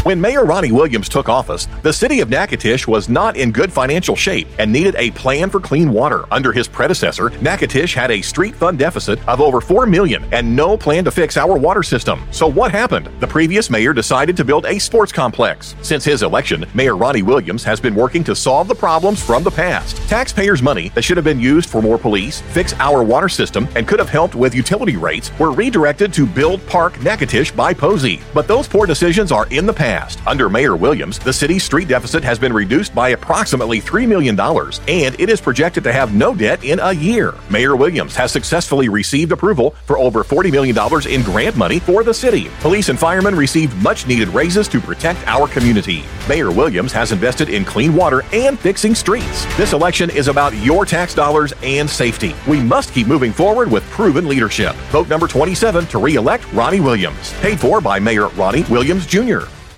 When Mayor Ronnie Williams took office, the city of Natchitoches was not in good financial shape and needed a plan for clean water. Under his predecessor, Natchitoches had a street fund deficit of over $4 million and no plan to fix our water system. So what happened? The previous mayor decided to build a sports complex. Since his election, Mayor Ronnie Williams has been working to solve the problems from the past. Taxpayers' money that should have been used for more police, fix our water system, and could have helped with utility rates were redirected to build Park Natchitoches by Posey. But those poor decisions are in the past. Under Mayor Williams, the city's street deficit has been reduced by approximately $3 million, and it is projected to have no debt in a year. Mayor Williams has successfully received approval for over $40 million in grant money for the city. Police and firemen received much-needed raises to protect our community. Mayor Williams has invested in clean water and fixing streets. This election is about your tax dollars and safety. We must keep moving forward with proven leadership. Vote number 27 to re-elect Ronnie Williams. Paid for by Mayor Ronnie Williams, Jr.